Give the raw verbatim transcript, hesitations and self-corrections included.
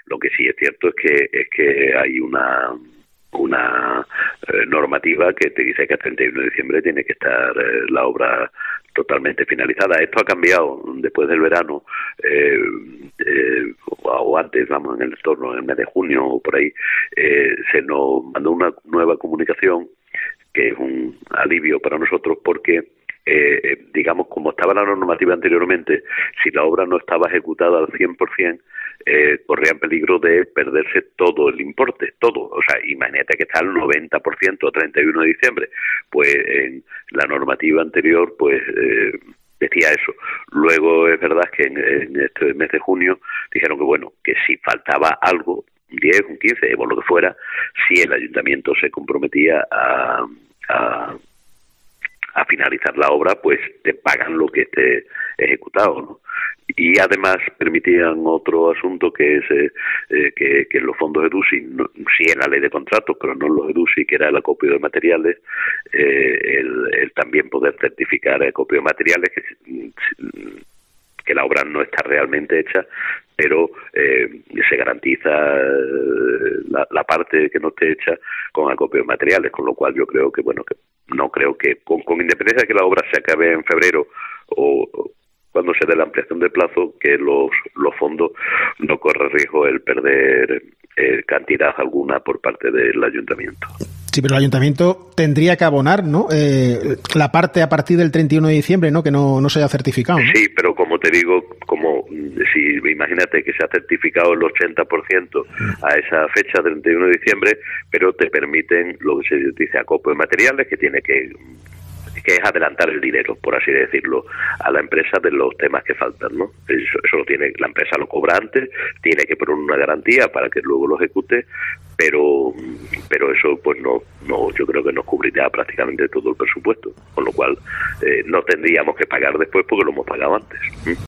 Lo que sí es cierto es que es que hay una una eh, normativa que te dice que el treinta y uno de diciembre tiene que estar eh, la obra totalmente finalizada. Esto ha cambiado después del verano, eh, eh, o antes, vamos, en el entorno, en el mes de junio o por ahí, eh, se nos mandó una nueva comunicación que es un alivio para nosotros porque eh, digamos, como estaba la normativa anteriormente, si la obra no estaba ejecutada al cien por ciento, eh, corría en peligro de perderse todo el importe, todo. O sea, imagínate que está al noventa por ciento a treinta y uno de diciembre. Pues en la normativa anterior, pues eh, decía eso. Luego es verdad que en, en este mes de junio dijeron que, bueno, que si faltaba algo, un diez, un quince, o lo que fuera, si el ayuntamiento se comprometía a... a a finalizar la obra, pues te pagan lo que esté ejecutado, ¿no? Y además permitían otro asunto que es eh, eh, que, que en los fondos EDUSI, no, sí en la ley de contratos, pero no en los EDUSI, que era el acopio de materiales, eh, el, el también poder certificar el acopio de materiales, que, que la obra no está realmente hecha, pero eh, se garantiza la, la parte que no esté hecha con acopio de materiales, con lo cual yo creo que, bueno, que no creo que, con, con independencia de que la obra se acabe en febrero o, o cuando se dé la ampliación de plazo, que los, los fondos no corre riesgo el perder eh, cantidad alguna por parte del ayuntamiento. Sí, pero el ayuntamiento tendría que abonar, ¿no? Eh, la parte a partir del treinta y uno de diciembre, ¿no? Que no, no se haya certificado, ¿no? Sí, pero como te digo, como si imagínate que se ha certificado el ochenta por ciento a esa fecha, treinta y uno de diciembre, pero te permiten lo que se dice acopio de materiales, que tiene que que es adelantar el dinero, por así decirlo, a la empresa de los temas que faltan, ¿no? Eso, eso lo tiene, la empresa lo cobra antes, tiene que poner una garantía para que luego lo ejecute, pero pero eso pues no, no yo creo que nos cubrirá prácticamente todo el presupuesto, con lo cual eh, no tendríamos que pagar después porque lo hemos pagado antes. ¿Mm?